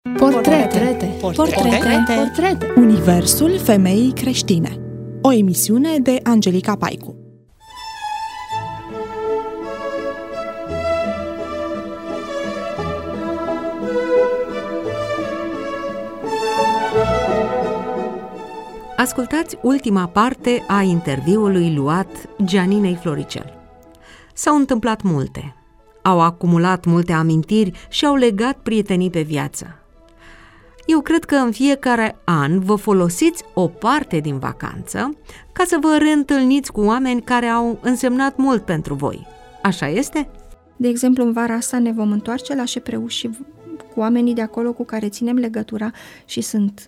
Portrete. Universul femeii creștine. O emisiune de Angelica Paicu. Ascultați ultima parte a interviului luat Gianinei Floricel. S-au întâmplat multe, au acumulat multe amintiri și au legat prietenii pe viață. Eu cred că în fiecare an vă folosiți o parte din vacanță ca să vă reîntâlniți cu oameni care au însemnat mult pentru voi. Așa este? De exemplu, în vara asta ne vom întoarce la Șepreu și cu oamenii de acolo cu care ținem legătura și sunt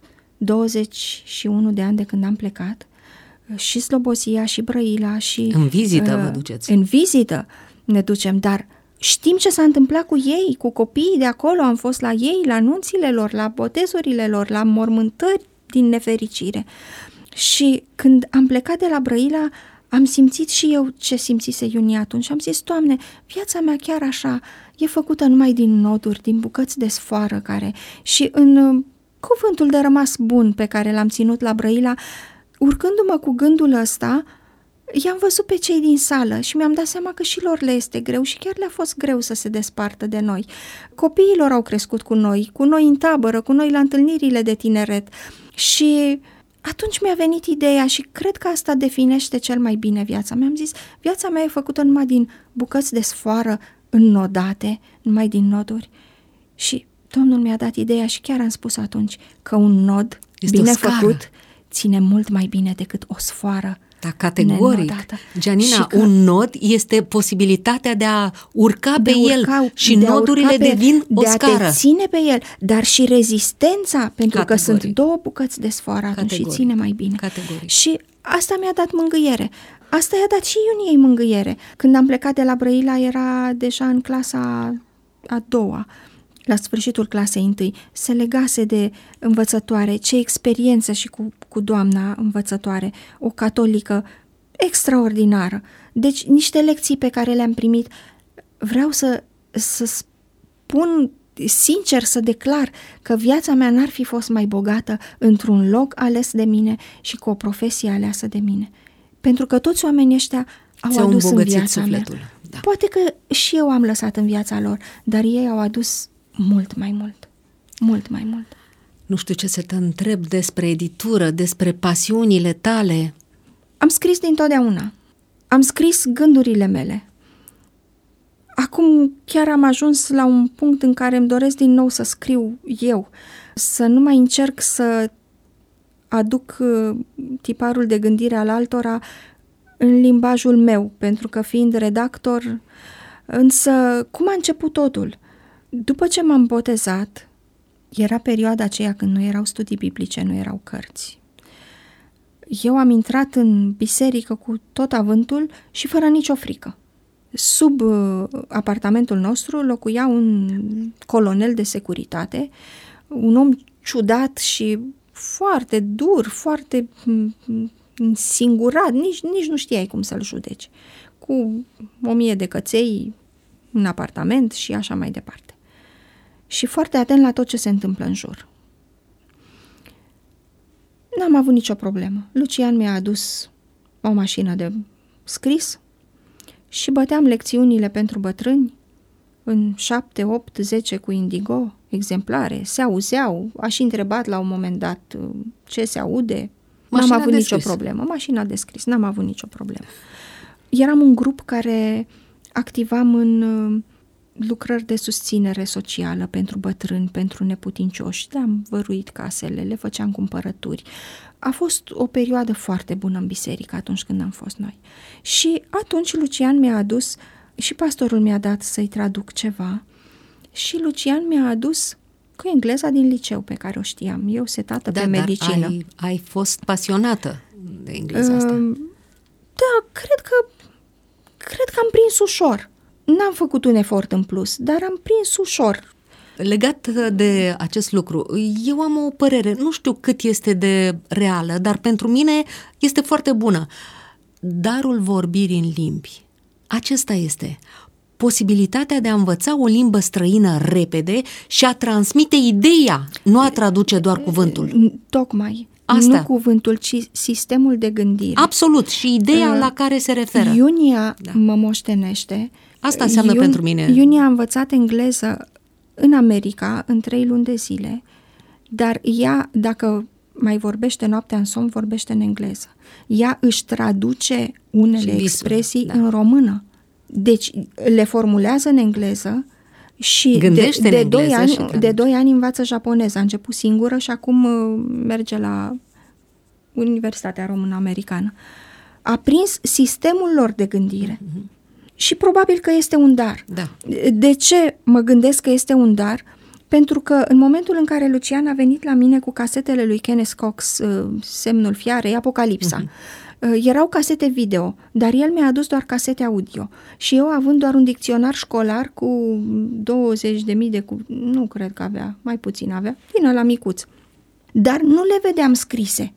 21 de ani de când am plecat, și Slobozia, și Brăila, și... În vizită vă duceți. În vizită ne ducem, dar știm ce s-a întâmplat cu ei, cu copiii de acolo, am fost la ei, la nunțile lor, la botezurile lor, la mormântări din nefericire. Și când am plecat de la Brăila, am simțit și eu ce simțise Iunie atunci. Am zis, Doamne, viața mea chiar așa e făcută numai din noduri, din bucăți de sfoară care... Și în cuvântul de rămas bun pe care l-am ținut la Brăila, urcându-mă cu gândul ăsta, i-am văzut pe cei din sală și mi-am dat seama că și lor le este greu și chiar le-a fost greu să se despartă de noi. Copiii lor au crescut cu noi în tabără, cu noi la întâlnirile de tineret și atunci mi-a venit ideea și cred că asta definește cel mai bine viața mea. Am zis, viața mea e făcută numai din bucăți de sfoară înnodate, numai din noduri. Și Domnul mi-a dat ideea și chiar am spus atunci că un nod este bine făcut ține mult mai bine decât o sfoară. Da, categoric. Nenodată. Gianina, un nod este posibilitatea de a urca pe el și nodurile devin o scară. De a te ține pe el, dar și rezistența, pentru că sunt două bucăți de sfoară atunci și ține mai bine. Categoric. Și asta mi-a dat mângâiere. Asta i-a dat și Iuniei mângâiere. Când am plecat de la Brăila, era deja în clasa a doua. La sfârșitul clasei întâi, se legase de învățătoare, ce experiență și cu doamna învățătoare, o catolică extraordinară. Deci niște lecții pe care le-am primit, vreau să spun sincer, să declar că viața mea n-ar fi fost mai bogată într-un loc ales de mine și cu o profesie aleasă de mine. Pentru că toți oamenii ăștia au adus în viața sufletul. mea. Da. Poate că și eu am lăsat în viața lor, dar ei au adus mult mai mult. Mult mai mult. Nu știu ce să te întreb despre editură, despre pasiunile tale. Am scris dintotdeauna. Am scris gândurile mele. Acum chiar am ajuns la un punct în care îmi doresc din nou să scriu eu, să nu mai încerc să aduc tiparul de gândire al altora în limbajul meu, pentru că fiind redactor, însă cum a început totul? După ce m-am botezat, era perioada aceea când nu erau studii biblice, nu erau cărți. Eu am intrat în biserică cu tot avântul și fără nicio frică. Sub apartamentul nostru locuia un colonel de securitate, un om ciudat și foarte dur, foarte însingurat, nici nu știai cum să-l judeci, cu 1000 de căței în apartament și așa mai departe. Și foarte atent la tot ce se întâmplă în jur. N-am avut nicio problemă. Lucian mi-a adus o mașină de scris și băteam lecțiunile pentru bătrâni în 7, 8, 10 cu indigo, exemplare, se auzeau, aș întrebat la un moment dat ce se aude. N-am avut nicio problemă. Mașina de scris, n-am avut nicio problemă. Eram un grup care activam în lucrări de susținere socială pentru bătrâni, pentru neputincioși. Le-am văruit casele, le făceam cumpărături. A fost o perioadă foarte bună în biserică atunci când am fost noi. Și atunci Lucian mi-a adus, și pastorul mi-a dat să-i traduc ceva, și Lucian mi-a adus cu engleza din liceu pe care o știam. Eu setată pe medicină. Dar ai fost pasionată de engleza asta. Da, cred că am prins ușor. N-am făcut un efort în plus, dar am prins ușor. Legat de acest lucru, eu am o părere, nu știu cât este de reală, dar pentru mine este foarte bună. Darul vorbirii în limbi, acesta este. posibilitatea de a învăța o limbă străină repede și a transmite ideea, nu a traduce doar cuvântul. Tocmai. Asta. Nu cuvântul, ci sistemul de gândire. Absolut, și ideea la care se referă. Iunia mă moștenește. Asta înseamnă pentru mine. Iunia a învățat engleză în America în 3 luni de zile, dar ea, dacă mai vorbește noaptea în somn, vorbește în engleză. Ea își traduce unele expresii în română. Deci le formulează în engleză și de 2 ani învață japoneză. A început singură și acum merge la Universitatea Română-Americană. A prins sistemul lor de gândire. Și probabil că este un dar. Da. De ce mă gândesc că este un dar? Pentru că în momentul în care Lucian a venit la mine cu casetele lui Kenneth Cox, Semnul Fiarei, Apocalipsa, erau casete video, dar el mi-a adus doar casete audio. Și eu, având doar un dicționar școlar cu 20.000 de nu cred că avea, mai puțin avea, din ăla micuț. Dar nu le vedeam scrise,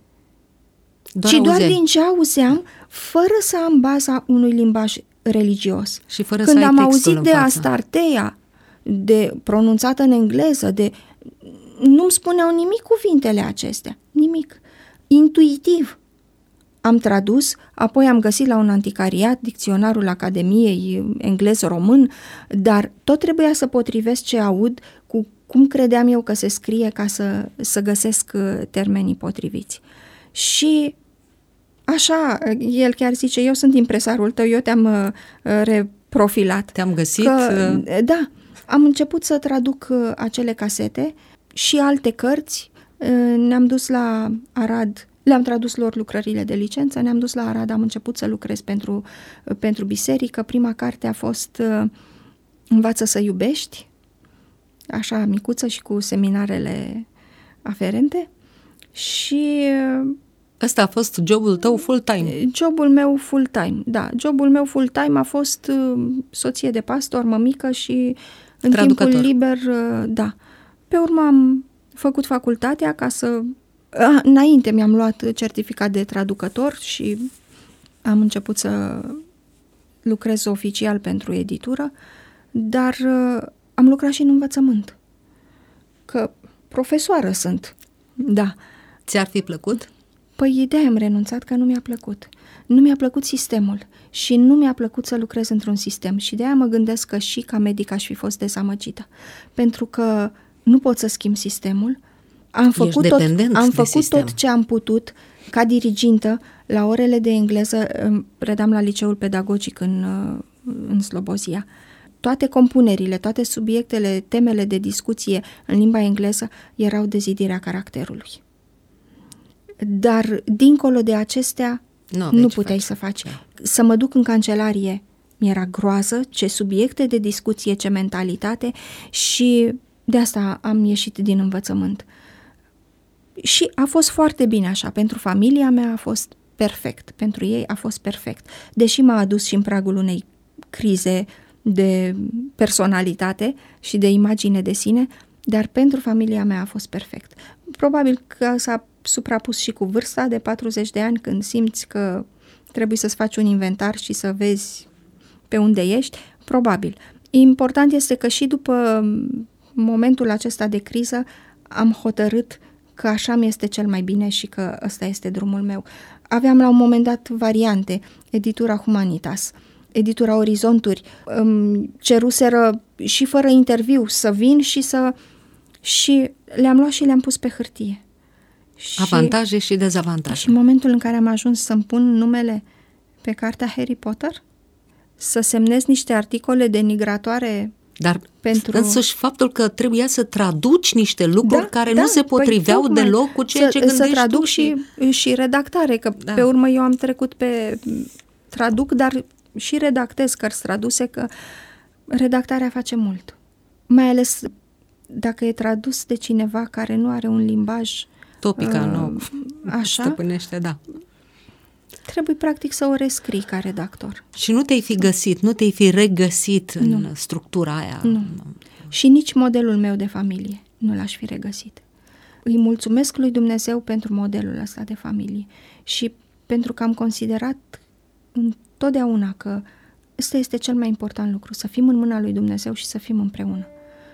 doar din ce auzeam, fără să am baza unui limbaj religios. Și fără Când să ai am auzit de față. Astartea, de pronunțată în engleză, nu-mi spuneau nimic cuvintele acestea, nimic. Intuitiv am tradus, apoi am găsit la un anticariat dicționarul Academiei englez-român, dar tot trebuia să potrivesc ce aud cu cum credeam eu că se scrie ca să găsesc termenii potriviți. Și așa, el chiar zice, eu sunt impresarul tău, eu te-am reprofilat. Te-am găsit? Da, am început să traduc acele casete și alte cărți. Ne-am dus la Arad, le-am tradus lor lucrările de licență, ne-am dus la Arad, am început să lucrez pentru biserică. Prima carte a fost Învață să iubești, așa micuță și cu seminarele aferente. Și ăsta a fost jobul tău full-time? Jobul meu full-time, da. Jobul meu full-time a fost soție de pastor, mămică și în traducător. Timpul liber, da. Pe urmă am făcut facultatea ca să... Înainte mi-am luat certificat de traducător și am început să lucrez oficial pentru editură, dar am lucrat și în învățământ. Că profesoară sunt, da. Ți-ar fi plăcut? Păi de-aia am renunțat, că nu mi-a plăcut. Nu mi-a plăcut sistemul și nu mi-a plăcut să lucrez într-un sistem și de-aia mă gândesc că și ca medic aș fi fost dezamăgită. Pentru că nu pot să schimb sistemul. Am făcut tot ce am putut ca dirigintă la orele de engleză, predam la liceul pedagogic în Slobozia. Toate compunerile, toate subiectele, temele de discuție în limba engleză erau dezidirea caracterului. Dar, dincolo de acestea, nu puteai să faci. Să mă duc în cancelarie mi-era groază, ce subiecte de discuție, ce mentalitate și de asta am ieșit din învățământ. Și a fost foarte bine așa, pentru familia mea a fost perfect, pentru ei a fost perfect. Deși m-a adus și în pragul unei crize de personalitate și de imagine de sine, dar pentru familia mea a fost perfect. Probabil că s-a suprapus și cu vârsta de 40 de ani, când simți că trebuie să-ți faci un inventar și să vezi pe unde ești, probabil. Important este că și după momentul acesta de criză am hotărât că așa mi este cel mai bine și că ăsta este drumul meu. Aveam la un moment dat variante, editura Humanitas, editura Orizonturi, ceruseră și fără interviu să vin și le-am luat și le-am pus pe hârtie. Avantaje și dezavantaje. Și în momentul în care am ajuns să-mi pun numele pe cartea Harry Potter, să semnez niște articole denigratoare. Dar însuși faptul că trebuia să traduci niște lucruri care nu se potriveau deloc cu ceea ce gândești să traduc tu și redactare, că pe urmă eu am trecut pe traduc, dar și redactez cărți traduse, că redactarea face mult. Mai ales dacă e tradus de cineva care nu are un limbaj topica, nu așa, stăpânește, da. Trebuie practic să o rescrii ca redactor. Și nu te-ai fi găsit, nu te-ai fi regăsit în structura aia. Nu. Și nici modelul meu de familie nu l-aș fi regăsit. Îi mulțumesc lui Dumnezeu pentru modelul ăsta de familie și pentru că am considerat întotdeauna că ăsta este cel mai important lucru, să fim în mâna lui Dumnezeu și să fim împreună.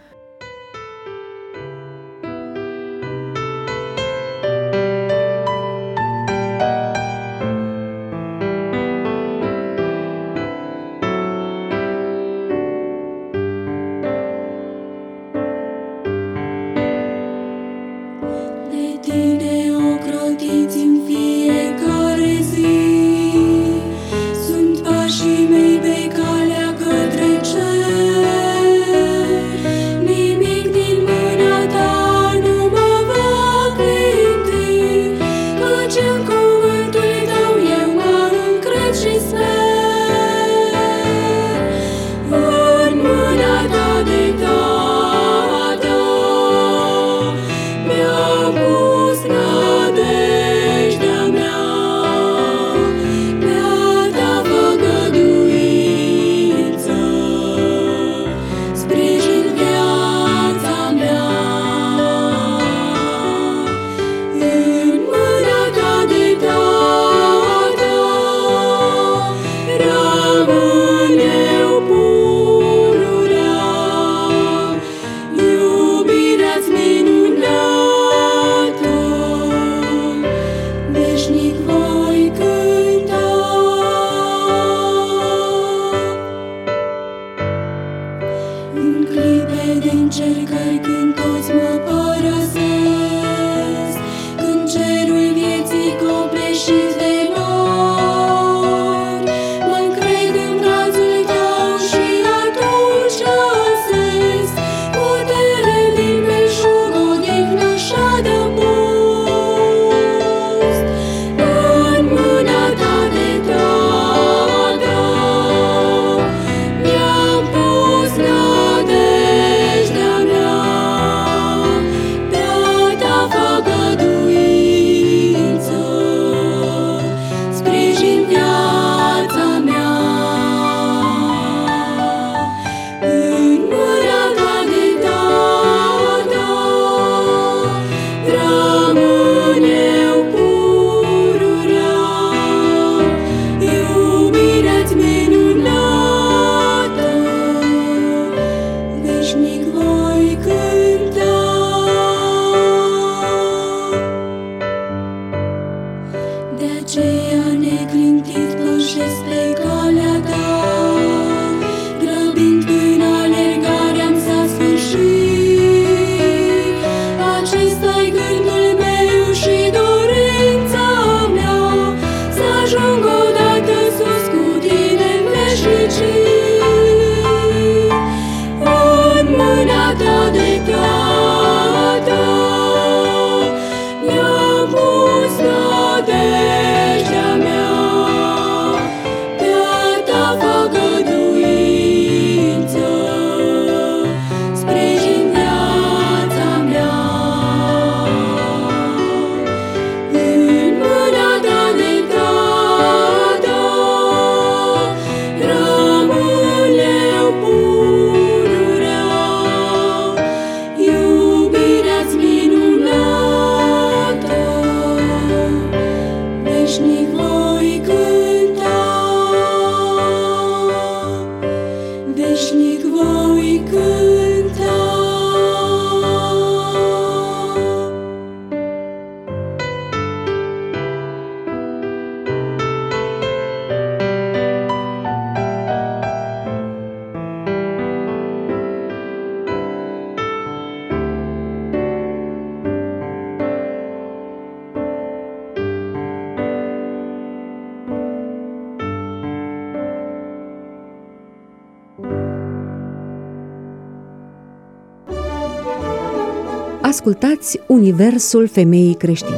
Ascultați Universul Femeii Creștine.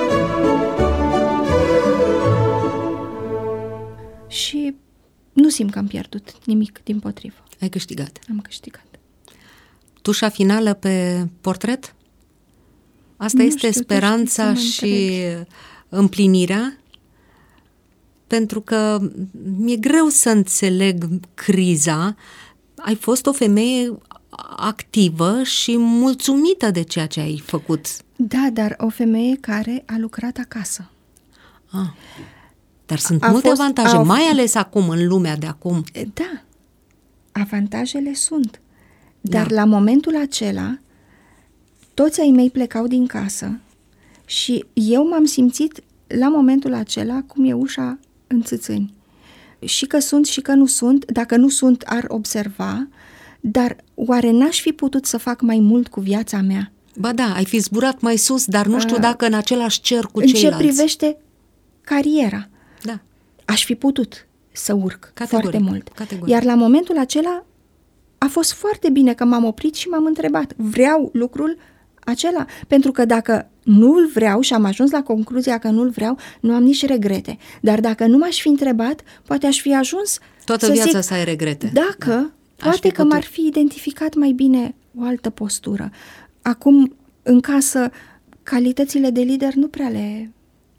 Și nu simt că am pierdut nimic, dimpotrivă. Ai câștigat. Am câștigat. Tușa finală pe portret? Asta Nu este știu, speranța și împlinirea? Pentru că mi-e greu să înțeleg criza. Ai fost o femeie activă și mulțumită de ceea ce ai făcut. Da, dar o femeie care a lucrat acasă. Dar sunt multe avantaje, mai ales acum, în lumea de acum. Da, avantajele sunt. Dar la momentul acela, toți ai mei plecau din casă și eu m-am simțit la momentul acela cum e ușa în țâțâni. Și că sunt și că nu sunt, dacă nu sunt ar observa, dar oare n-aș fi putut să fac mai mult cu viața mea? Ba da, ai fi zburat mai sus, dar nu știu dacă în același cer cu ceilalți. În ce privește cariera, da. Aș fi putut să urc foarte mult. Categoric. Iar la momentul acela a fost foarte bine că m-am oprit și m-am întrebat, vreau lucrul acela? Pentru că dacă nu-l vreau și am ajuns la concluzia că nu-l vreau, nu am nici regrete. Dar dacă nu m-aș fi întrebat, poate aș fi ajuns toată să viața zic, să ai regrete. Dacă, poate că m-ar fi identificat mai bine o altă postură. Acum, în casă, calitățile de lider nu prea le...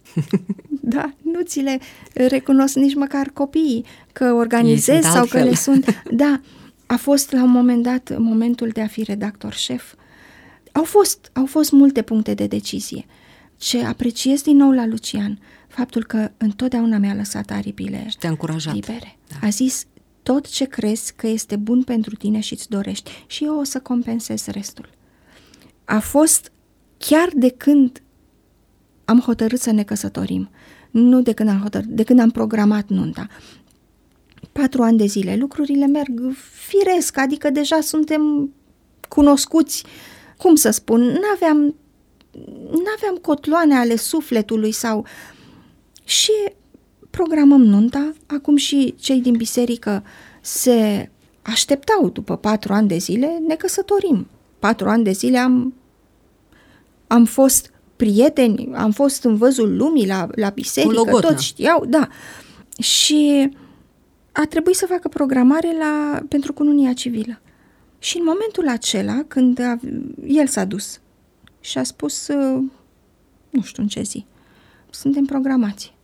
Da, nu ți le recunosc nici măcar copiii, că organizez sau că le sunt... Da, a fost la un moment dat momentul de a fi redactor șef. Au fost multe puncte de decizie. Ce apreciez din nou la Lucian, faptul că întotdeauna mi-a lăsat aripile și te-a încurajat. Libere. Da. A zis, tot ce crezi că este bun pentru tine și îți dorești și eu o să compensez restul. A fost chiar de când am hotărât să ne căsătorim, nu de când am hotărât, de când am programat nunta. 4 ani de zile, lucrurile merg firesc, adică deja suntem cunoscuți, cum să spun, n-aveam cotloane ale sufletului sau... Și programăm nunta, acum și cei din biserică se așteptau după 4 ani de zile, ne căsătorim. 4 ani de zile am fost prieteni, am fost în văzul lumii la biserică, toți știau, da. Și a trebuit să facă programare pentru cununia civilă. Și în momentul acela, când el s-a dus și a spus, nu știu în ce zi, suntem programați.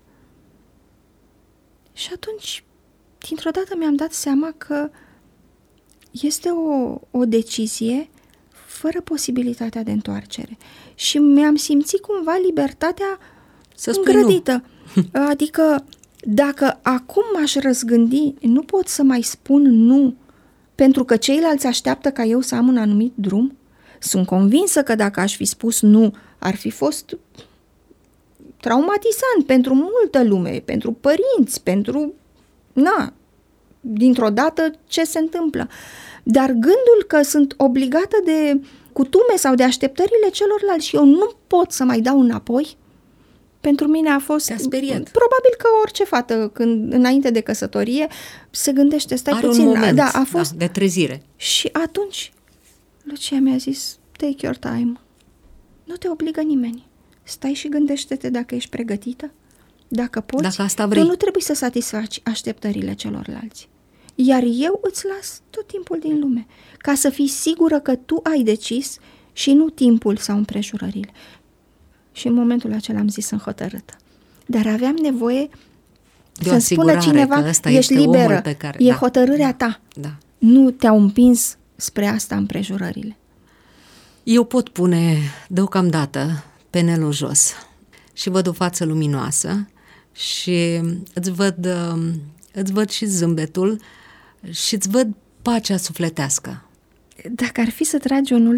Și atunci, dintr-o dată mi-am dat seama că este o decizie fără posibilitatea de întoarcere. Și mi-am simțit cumva libertatea îngrădită. Adică, dacă acum m-aș răzgândi, nu pot să mai spun nu, pentru că ceilalți așteaptă ca eu să am un anumit drum. Sunt convinsă că dacă aș fi spus nu, ar fi fost traumatizant pentru multă lume, pentru părinți, pentru... dintr-o dată ce se întâmplă. Dar gândul că sunt obligată de cutume sau de așteptările celorlalți și eu nu pot să mai dau înapoi, pentru mine a fost... Te-a speriat. Probabil că orice fată, când înainte de căsătorie, se gândește, stai are puțin. Un moment, da, a fost de trezire. Și atunci, Lucia mi-a zis, take your time. Nu te obligă nimeni. Stai și gândește-te dacă ești pregătită, dacă poți. Dacă asta vrei. Tu nu trebuie să satisfaci așteptările celorlalți. Iar eu îți las tot timpul din lume, ca să fii sigură că tu ai decis și nu timpul sau împrejurările. Și în momentul acela am zis, sunt hotărâtă. Dar aveam nevoie să-mi spună cineva, ești liberă, e hotărârea ta. Da. Nu te-au împins spre asta împrejurările. Eu pot pune deocamdată penelul jos și văd o față luminoasă și îți văd și zâmbetul și îți văd pacea sufletească. Dacă ar fi să tragi un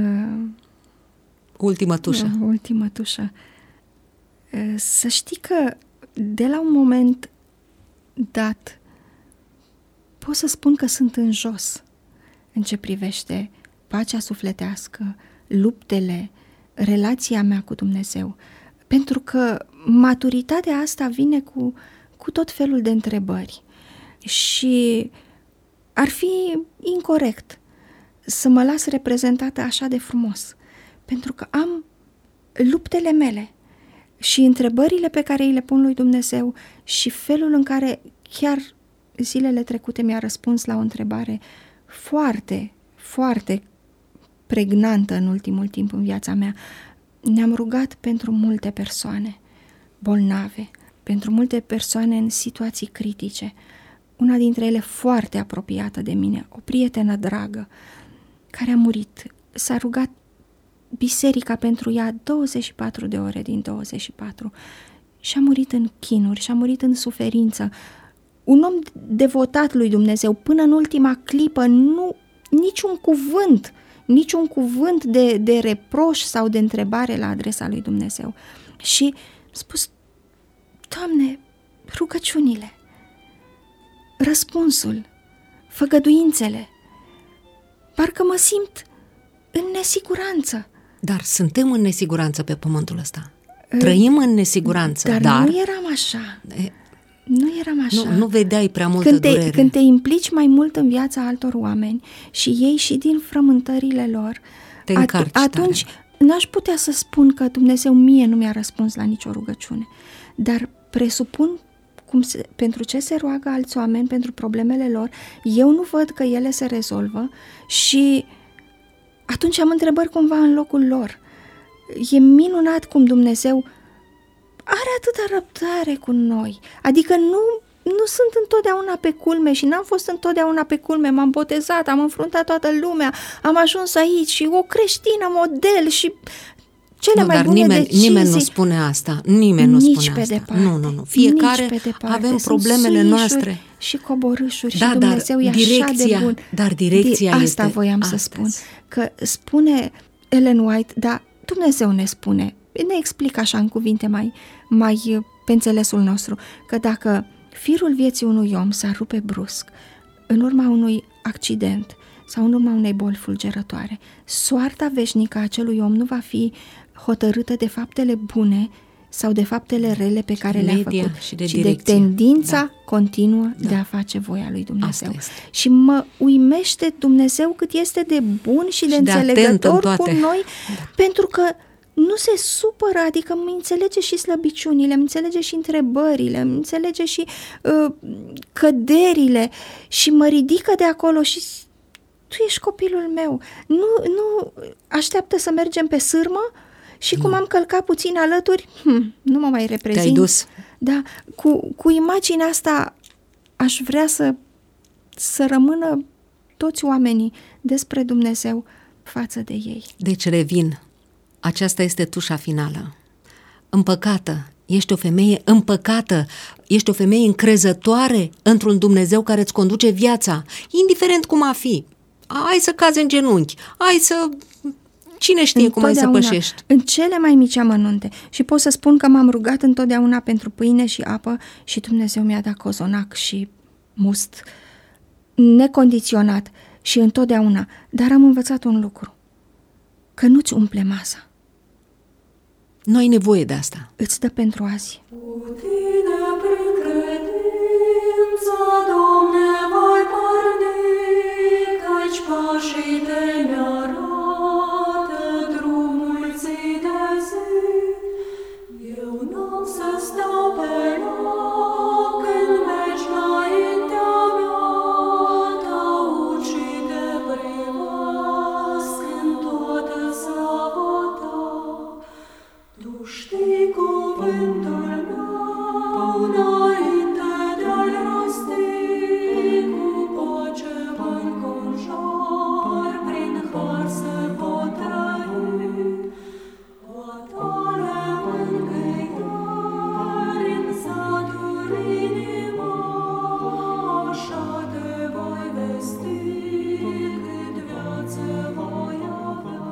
ultimă tușă, să știi că de la un moment dat pot să spun că sunt în jos în ce privește pacea sufletească, luptele, relația mea cu Dumnezeu. Pentru că maturitatea asta vine cu tot felul de întrebări și ar fi incorect să mă las reprezentată așa de frumos, pentru că am luptele mele și întrebările pe care îi le pun lui Dumnezeu și felul în care chiar zilele trecute mi-a răspuns la o întrebare foarte, foarte pregnantă în ultimul timp în viața mea. Ne-am rugat pentru multe persoane bolnave, pentru multe persoane în situații critice. Una dintre ele foarte apropiată de mine, o prietenă dragă, care a murit. S-a rugat biserica pentru ea 24 de ore din 24 și a murit în chinuri, și a murit în suferință. Un om devotat lui Dumnezeu, până în ultima clipă, niciun cuvânt de reproș sau de întrebare la adresa lui Dumnezeu. Și a spus: Doamne, rugăciunile, răspunsul, făgăduințele, parcă mă simt în nesiguranță. Dar suntem în nesiguranță pe pământul ăsta. Trăim în nesiguranță. Dar nu eram așa. Nu eram așa. Nu vedeai prea multă durere. Când te implici mai mult în viața altor oameni și ei și din frământările lor, atunci n-aș putea să spun că Dumnezeu mie nu mi-a răspuns la nicio rugăciune. Dar presupun pentru ce se roagă alți oameni, pentru problemele lor, eu nu văd că ele se rezolvă și atunci am întrebări cumva în locul lor. E minunat cum Dumnezeu are atâta răbdare cu noi, adică nu sunt întotdeauna pe culme și n-am fost întotdeauna pe culme, m-am botezat, am înfruntat toată lumea, am ajuns aici și o creștină model și cele mai bune decizii. Nimeni nu spune asta, nimeni nu spune pe asta. Departe, nu. Fiecare avem problemele noastre. Și coborâșuri și Dumnezeu e așa de bun. Dar direcția asta este voiam astăzi. să spun, că spune Ellen White, dar Dumnezeu ne spune, ne explică așa în cuvinte mai pe înțelesul nostru, că dacă firul vieții unui om s-ar rupe brusc în urma unui accident sau în urma unei boli fulgerătoare, soarta veșnică a acelui om nu va fi hotărâtă de faptele bune sau de faptele rele pe care le-a făcut, ci de tendința continuă de a face voia lui Dumnezeu. Și mă uimește Dumnezeu cât este de bun și de înțelegător cu noi, pentru că nu se supără, adică îmi înțelege și slăbiciunile, îmi înțelege și întrebările, îmi înțelege și căderile și mă ridică de acolo și tu ești copilul meu. Nu așteaptă să mergem pe sârmă și cum am călcat puțin alături, nu mă mai reprezint. Te-ai dus. Da, cu imaginea asta aș vrea să rămână toți oamenii despre Dumnezeu față de ei. Deci revin. Aceasta este tușa finală. Împăcată, ești o femeie împăcată, ești o femeie încrezătoare într-un Dumnezeu care îți conduce viața, indiferent cum a fi. Hai să cazi în genunchi, cine știe cum ai să pășești. În cele mai mici amănunte. Și pot să spun că m-am rugat întotdeauna pentru pâine și apă și Dumnezeu mi-a dat cozonac și must necondiționat și întotdeauna. Dar am învățat un lucru, că nu-ți umple masa. Nu ai nevoie de asta. Îți dă pentru azi. Cu tine prin credință, Doamne, voi porni, căci pașii tăi mi-arată drumul ții de zi. Eu n-am să stau pe loc când mergi înaintea mea, taud și te privesc în toată slava ta. Tu știi cuvântul meu înainte de-al rosti, cu pace mă înconjoar, prin har se pot trăi. A tale mângâieri în saturi inima, așa te voi vesti, cât viață voi avea.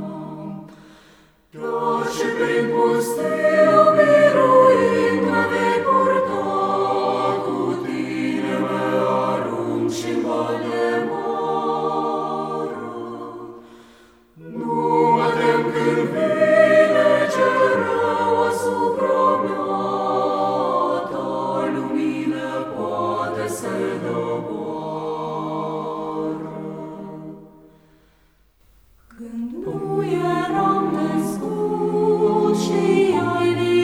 Dar și prin pustiu biruind mă vei purta, cu tine mă arunc și-n val de moară. Nu mă tem când vine cel rău asupra mea, ta lumină poate să-l doboară. Când nu eram născut și ai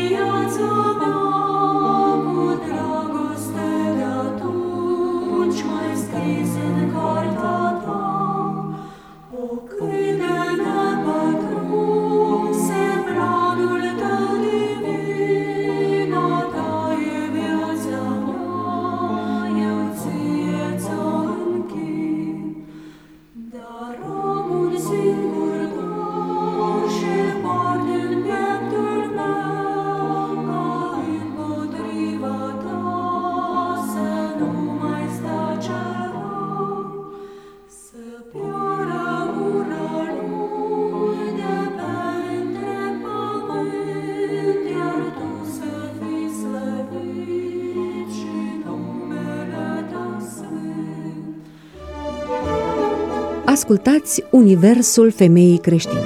Ascultați Universul Femeii Creștine.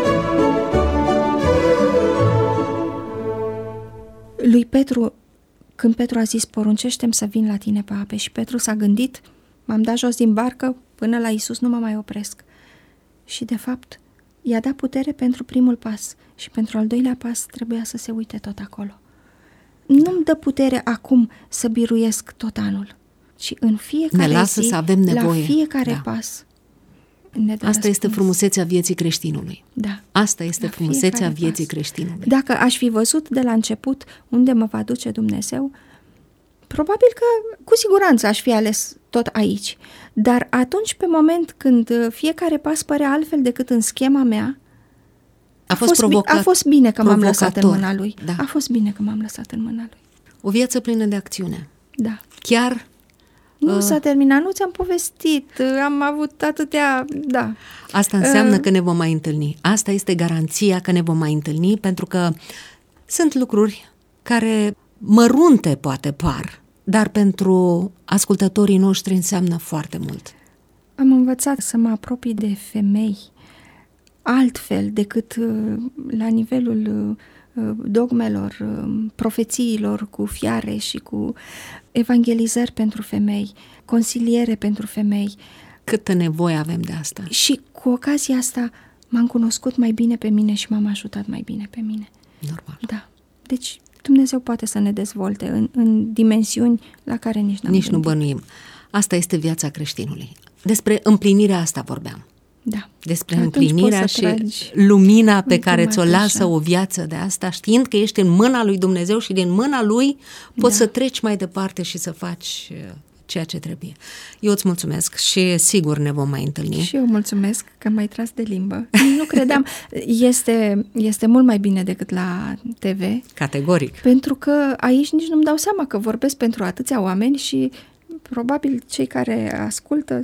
Lui Petru, când Petru a zis, poruncește-mi să vin la tine pe ape, și Petru s-a gândit, m-am dat jos din barcă, până la Iisus nu mă mai opresc. Și de fapt i-a dat putere pentru primul pas și pentru al doilea pas trebuia să se uite tot acolo. Nu-mi dă putere acum să biruiesc tot anul, ci în fiecare ne lasă zi, să avem nevoie. la fiecare pas. Asta este frumusețea vieții creștinului. Da. Asta este La frumusețea fiecare vieții pas. creștinului. Dacă aș fi văzut de la început unde mă va duce Dumnezeu, probabil că cu siguranță aș fi ales tot aici. Dar atunci, pe moment când fiecare pas părea altfel decât în schema mea, a fost bine că m-am lăsat în mâna lui. Da. A fost bine că m-am lăsat în mâna lui. O viață plină de acțiune. Da. Chiar nu s-a terminat, nu ți-am povestit, am avut atâtea, da. Asta înseamnă că ne vom mai întâlni. Asta este garanția că ne vom mai întâlni, pentru că sunt lucruri care mărunte poate par, dar pentru ascultătorii noștri înseamnă foarte mult. Am învățat să mă apropii de femei altfel decât la nivelul dogmelor, profețiilor cu fiare și cu evangelizări pentru femei, consiliere pentru femei. Câtă nevoie avem de asta. Și cu ocazia asta m-am cunoscut mai bine pe mine și m-am ajutat mai bine pe mine. Normal. Da. Deci Dumnezeu poate să ne dezvolte în dimensiuni la care nici n-am gândit. Nu bănuim. Asta este viața creștinului. Despre împlinirea asta vorbeam. Da. Despre împlinirea și lumina pe care ți-o lasă o viață de asta, știind că ești în mâna lui Dumnezeu și din mâna lui poți să treci mai departe și să faci ceea ce trebuie. Eu îți mulțumesc și sigur ne vom mai întâlni. Și eu mulțumesc că m-ai tras de limbă. Nu credeam. Este mult mai bine decât la TV. Categoric. Pentru că aici nici nu-mi dau seama că vorbesc pentru atâția oameni și probabil cei care ascultă...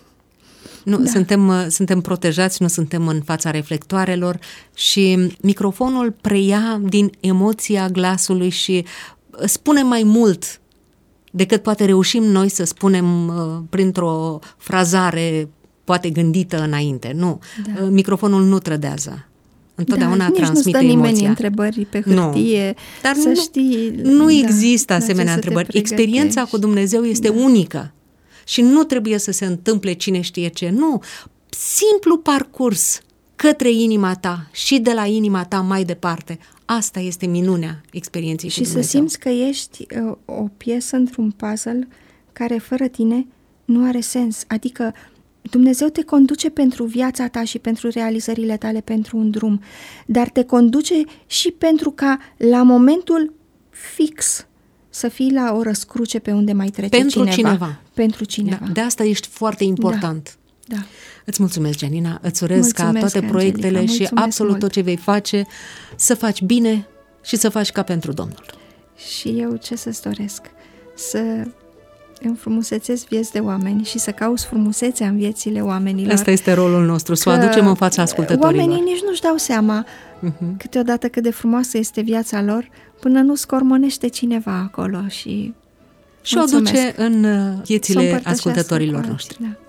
Nu, da. Suntem protejați, nu suntem în fața reflectoarelor și microfonul preia din emoția glasului și spune mai mult decât poate reușim noi să spunem printr-o frazare poate gândită înainte. Nu, microfonul nu trădează. Întotdeauna transmite emoția. Nimeni întrebări pe hârtie, dar să știi... Nu există asemenea întrebări. Experiența cu Dumnezeu este unică. Și nu trebuie să se întâmple cine știe ce, nu. Simplu parcurs către inima ta și de la inima ta mai departe. Asta este minunea experienței cu Dumnezeu. Și să simți că ești o piesă într-un puzzle care fără tine nu are sens. Adică Dumnezeu te conduce pentru viața ta și pentru realizările tale, pentru un drum, dar te conduce și pentru ca la momentul fix să fii la o răscruce pe unde mai trece cineva. Pentru cineva. Da, de asta ești foarte important. Da. Îți mulțumesc, Gianina, îți urez ca toate proiectele Angelica, și absolut mult. Tot ce vei face să faci bine și să faci ca pentru Domnul. Și eu ce să-ți doresc? Să înfrumusețez vieți de oameni și să cauți frumusețea în viețile oamenilor. Asta este rolul nostru, să o aducem în fața ascultătorilor. Oamenii nici nu-și dau seama câteodată cât de frumoasă este viața lor până nu scormonește cineva acolo și o duce în viețile ascultătorilor noștri. Da.